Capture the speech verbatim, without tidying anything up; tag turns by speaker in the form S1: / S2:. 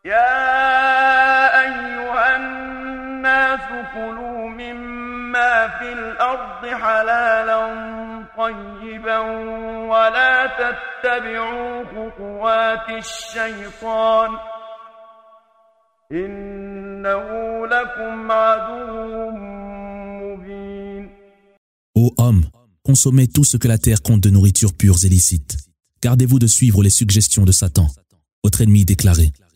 S1: يا أيها الناس كلوا مما في الأرض حلالا طيبا ولا تتبعوا خطوات الشيطان إنه لكم عدو مبين.
S2: Ô hommes, consommez tout ce que la terre compte de nourriture pure et licite. Gardez-vous de suivre les suggestions de Satan, votre ennemi déclaré.